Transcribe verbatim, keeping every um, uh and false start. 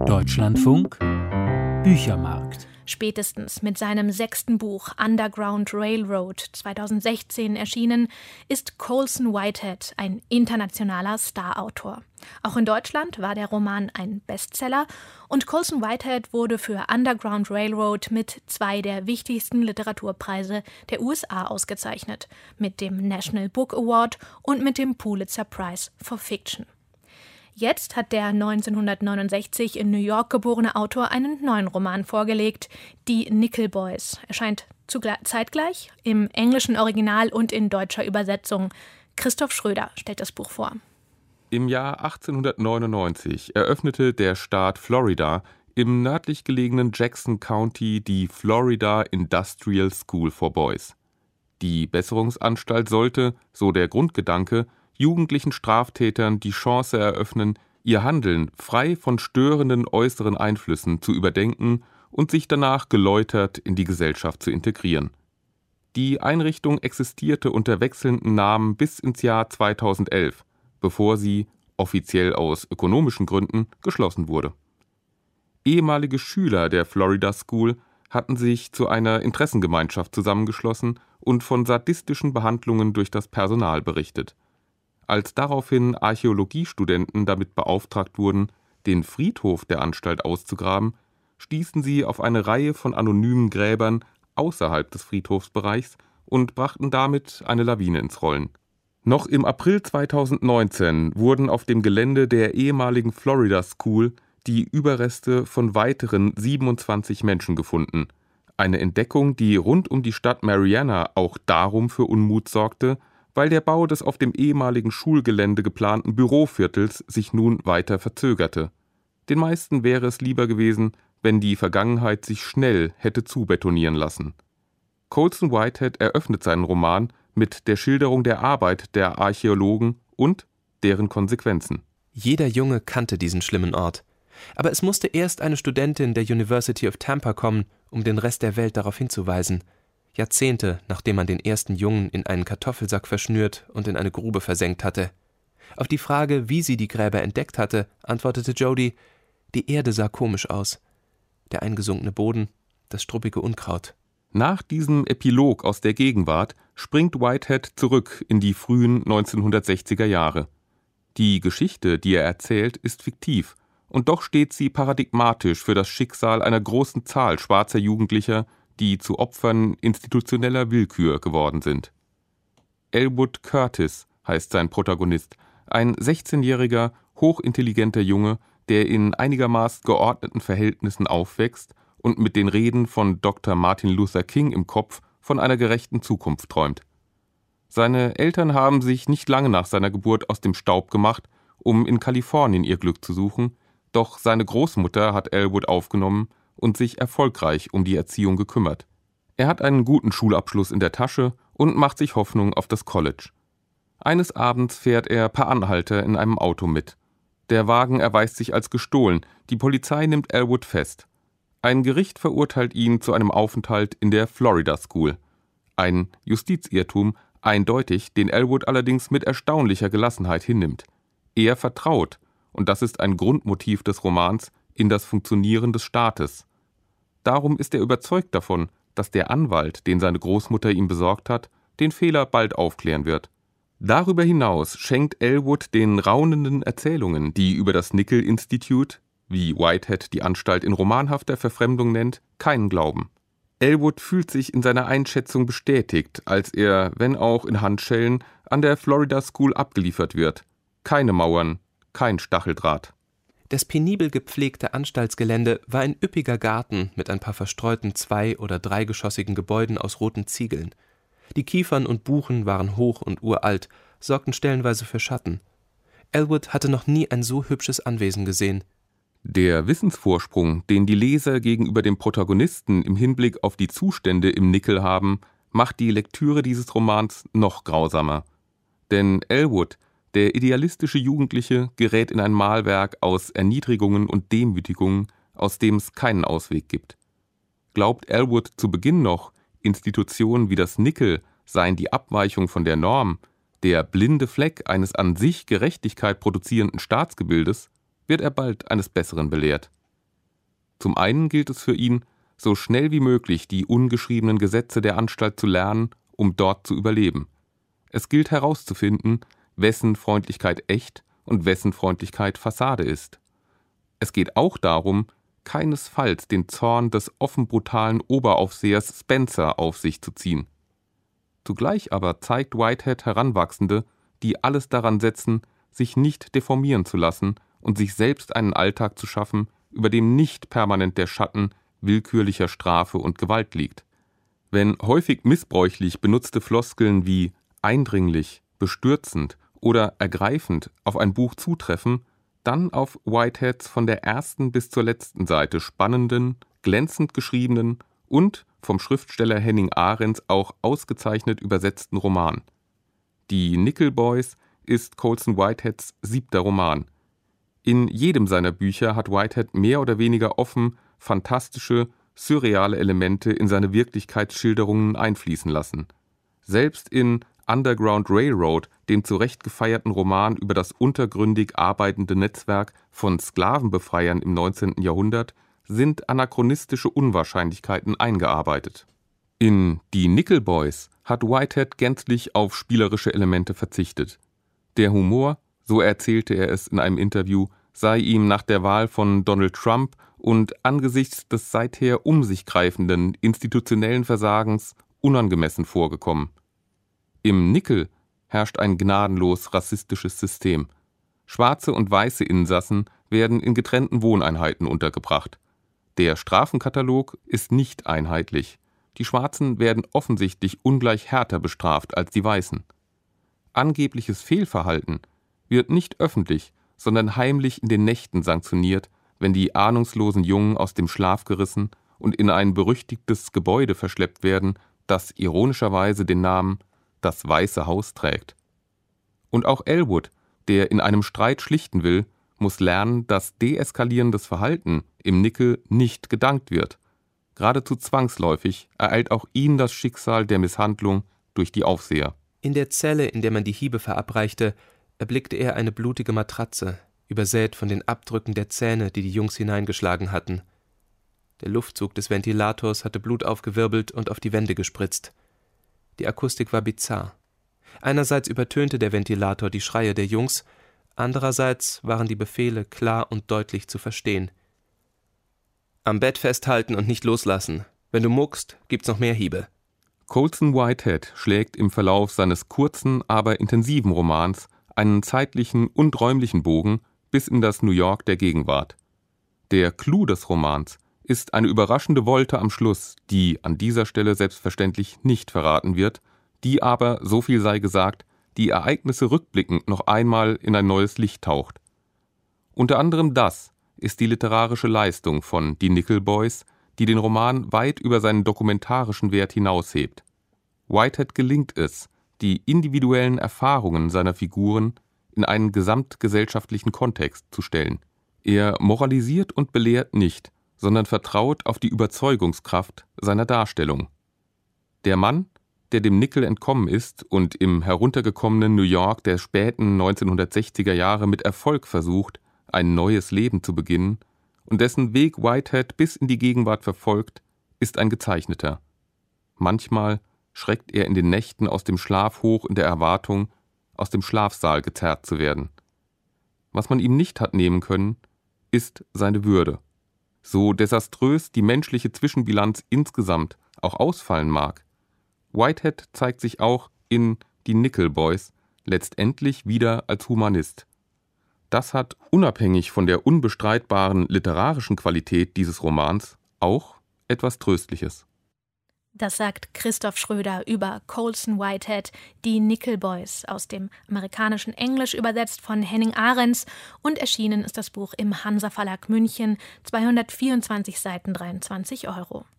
Deutschlandfunk Büchermarkt. Spätestens mit seinem sechsten Buch Underground Railroad, zweitausendsechzehn erschienen, ist Colson Whitehead ein internationaler Starautor. Auch in Deutschland war der Roman ein Bestseller und Colson Whitehead wurde für Underground Railroad mit zwei der wichtigsten Literaturpreise der U S A ausgezeichnet, mit dem National Book Award und mit dem Pulitzer Prize for Fiction. Jetzt hat der neunzehnhundertneunundsechzig in New York geborene Autor einen neuen Roman vorgelegt, Die Nickel Boys. Erscheint zugleich, zeitgleich im englischen Original und in deutscher Übersetzung. Christoph Schröder stellt das Buch vor. Im Jahr achtzehnhundertneunundneunzig eröffnete der Staat Florida im nördlich gelegenen Jackson County die Florida Industrial School for Boys. Die Besserungsanstalt sollte, so der Grundgedanke, jugendlichen Straftätern die Chance eröffnen, ihr Handeln frei von störenden äußeren Einflüssen zu überdenken und sich danach geläutert in die Gesellschaft zu integrieren. Die Einrichtung existierte unter wechselnden Namen bis ins Jahr zweitausendelf, bevor sie, offiziell aus ökonomischen Gründen, geschlossen wurde. Ehemalige Schüler der Florida School hatten sich zu einer Interessengemeinschaft zusammengeschlossen und von sadistischen Behandlungen durch das Personal berichtet. Als daraufhin Archäologiestudenten damit beauftragt wurden, den Friedhof der Anstalt auszugraben, stießen sie auf eine Reihe von anonymen Gräbern außerhalb des Friedhofsbereichs und brachten damit eine Lawine ins Rollen. Noch im April zweitausendneunzehn wurden auf dem Gelände der ehemaligen Florida School die Überreste von weiteren siebenundzwanzig Menschen gefunden. Eine Entdeckung, die rund um die Stadt Marianna auch darum für Unmut sorgte, weil der Bau des auf dem ehemaligen Schulgelände geplanten Büroviertels sich nun weiter verzögerte. Den meisten wäre es lieber gewesen, wenn die Vergangenheit sich schnell hätte zubetonieren lassen. Colson Whitehead eröffnet seinen Roman mit der Schilderung der Arbeit der Archäologen und deren Konsequenzen. Jeder Junge kannte diesen schlimmen Ort. Aber es musste erst eine Studentin der University of Tampa kommen, um den Rest der Welt darauf hinzuweisen. Jahrzehnte, nachdem man den ersten Jungen in einen Kartoffelsack verschnürt und in eine Grube versenkt hatte. Auf die Frage, wie sie die Gräber entdeckt hatte, antwortete Jody: Die Erde sah komisch aus. Der eingesunkene Boden, das struppige Unkraut. Nach diesem Epilog aus der Gegenwart springt Whitehead zurück in die frühen neunzehnhundertsechziger Jahre. Die Geschichte, die er erzählt, ist fiktiv, und doch steht sie paradigmatisch für das Schicksal einer großen Zahl schwarzer Jugendlicher, die zu Opfern institutioneller Willkür geworden sind. Elwood Curtis heißt sein Protagonist, ein sechzehnjähriger, hochintelligenter Junge, der in einigermaßen geordneten Verhältnissen aufwächst und mit den Reden von Doktor Martin Luther King im Kopf von einer gerechten Zukunft träumt. Seine Eltern haben sich nicht lange nach seiner Geburt aus dem Staub gemacht, um in Kalifornien ihr Glück zu suchen, doch seine Großmutter hat Elwood aufgenommen und sich erfolgreich um die Erziehung gekümmert. Er hat einen guten Schulabschluss in der Tasche und macht sich Hoffnung auf das College. Eines Abends fährt er per Anhalter in einem Auto mit. Der Wagen erweist sich als gestohlen, die Polizei nimmt Elwood fest. Ein Gericht verurteilt ihn zu einem Aufenthalt in der Florida School. Ein Justizirrtum, eindeutig, den Elwood allerdings mit erstaunlicher Gelassenheit hinnimmt. Er vertraut, und das ist ein Grundmotiv des Romans, in das Funktionieren des Staates. Darum ist er überzeugt davon, dass der Anwalt, den seine Großmutter ihm besorgt hat, den Fehler bald aufklären wird. Darüber hinaus schenkt Elwood den raunenden Erzählungen, die über das Nickel Institute, wie Whitehead die Anstalt in romanhafter Verfremdung nennt, keinen Glauben. Elwood fühlt sich in seiner Einschätzung bestätigt, als er, wenn auch in Handschellen, an der Florida School abgeliefert wird. Keine Mauern, kein Stacheldraht. Das penibel gepflegte Anstaltsgelände war ein üppiger Garten mit ein paar verstreuten zwei- oder dreigeschossigen Gebäuden aus roten Ziegeln. Die Kiefern und Buchen waren hoch und uralt, sorgten stellenweise für Schatten. Elwood hatte noch nie ein so hübsches Anwesen gesehen. Der Wissensvorsprung, den die Leser gegenüber dem Protagonisten im Hinblick auf die Zustände im Nickel haben, macht die Lektüre dieses Romans noch grausamer. Denn Elwood, der idealistische Jugendliche, gerät in ein Mahlwerk aus Erniedrigungen und Demütigungen, aus dem es keinen Ausweg gibt. Glaubt Elwood zu Beginn noch, Institutionen wie das Nickel seien die Abweichung von der Norm, der blinde Fleck eines an sich Gerechtigkeit produzierenden Staatsgebildes, wird er bald eines Besseren belehrt. Zum einen gilt es für ihn, so schnell wie möglich die ungeschriebenen Gesetze der Anstalt zu lernen, um dort zu überleben. Es gilt herauszufinden, wessen Freundlichkeit echt und wessen Freundlichkeit Fassade ist. Es geht auch darum, keinesfalls den Zorn des offen brutalen Oberaufsehers Spencer auf sich zu ziehen. Zugleich aber zeigt Whitehead Heranwachsende, die alles daran setzen, sich nicht deformieren zu lassen und sich selbst einen Alltag zu schaffen, über dem nicht permanent der Schatten willkürlicher Strafe und Gewalt liegt. Wenn häufig missbräuchlich benutzte Floskeln wie eindringlich, bestürzend oder ergreifend auf ein Buch zutreffen, dann auf Whiteheads von der ersten bis zur letzten Seite spannenden, glänzend geschriebenen und vom Schriftsteller Henning Ahrens auch ausgezeichnet übersetzten Roman. Die Nickel Boys ist Colson Whiteheads siebter Roman. In jedem seiner Bücher hat Whitehead mehr oder weniger offen fantastische, surreale Elemente in seine Wirklichkeitsschilderungen einfließen lassen. Selbst in Underground Railroad, dem zu Recht gefeierten Roman über das untergründig arbeitende Netzwerk von Sklavenbefreiern im neunzehnten Jahrhundert, sind anachronistische Unwahrscheinlichkeiten eingearbeitet. In Die Nickel Boys hat Whitehead gänzlich auf spielerische Elemente verzichtet. Der Humor, so erzählte er es in einem Interview, sei ihm nach der Wahl von Donald Trump und angesichts des seither um sich greifenden institutionellen Versagens unangemessen vorgekommen. Im Nickel herrscht ein gnadenlos rassistisches System. Schwarze und weiße Insassen werden in getrennten Wohneinheiten untergebracht. Der Strafenkatalog ist nicht einheitlich. Die Schwarzen werden offensichtlich ungleich härter bestraft als die Weißen. Angebliches Fehlverhalten wird nicht öffentlich, sondern heimlich in den Nächten sanktioniert, wenn die ahnungslosen Jungen aus dem Schlaf gerissen und in ein berüchtigtes Gebäude verschleppt werden, das ironischerweise den Namen »Das Weiße Haus« trägt. Und auch Elwood, der in einem Streit schlichten will, muss lernen, dass deeskalierendes Verhalten im Nickel nicht gedankt wird. Geradezu zwangsläufig ereilt auch ihn das Schicksal der Misshandlung durch die Aufseher. In der Zelle, in der man die Hiebe verabreichte, erblickte er eine blutige Matratze, übersät von den Abdrücken der Zähne, die die Jungs hineingeschlagen hatten. Der Luftzug des Ventilators hatte Blut aufgewirbelt und auf die Wände gespritzt. Die Akustik war bizarr. Einerseits übertönte der Ventilator die Schreie der Jungs, andererseits waren die Befehle klar und deutlich zu verstehen. »Am Bett festhalten und nicht loslassen. Wenn du muckst, gibt's noch mehr Hiebe.« Colson Whitehead schlägt im Verlauf seines kurzen, aber intensiven Romans einen zeitlichen und räumlichen Bogen bis in das New York der Gegenwart. Der Clou des Romans ist eine überraschende Volte am Schluss, die an dieser Stelle selbstverständlich nicht verraten wird, die aber, so viel sei gesagt, die Ereignisse rückblickend noch einmal in ein neues Licht taucht. Unter anderem das ist die literarische Leistung von Die Nickel Boys, die den Roman weit über seinen dokumentarischen Wert hinaushebt. Whitehead gelingt es, die individuellen Erfahrungen seiner Figuren in einen gesamtgesellschaftlichen Kontext zu stellen. Er moralisiert und belehrt nicht, sondern vertraut auf die Überzeugungskraft seiner Darstellung. Der Mann, der dem Nickel entkommen ist und im heruntergekommenen New York der späten neunzehnhundertsechziger Jahre mit Erfolg versucht, ein neues Leben zu beginnen und dessen Weg Whitehead bis in die Gegenwart verfolgt, ist ein gezeichneter. Manchmal schreckt er in den Nächten aus dem Schlaf hoch in der Erwartung, aus dem Schlafsaal gezerrt zu werden. Was man ihm nicht hat nehmen können, ist seine Würde. So desaströs die menschliche Zwischenbilanz insgesamt auch ausfallen mag, Whitehead zeigt sich auch in Die Nickel Boys letztendlich wieder als Humanist. Das hat unabhängig von der unbestreitbaren literarischen Qualität dieses Romans auch etwas Tröstliches. Das sagt Christoph Schröder über Colson Whitehead, Die Nickel Boys, aus dem amerikanischen Englisch übersetzt von Henning Ahrens, und erschienen ist das Buch im Hansa Verlag München, zweihundertvierundzwanzig Seiten, dreiundzwanzig Euro.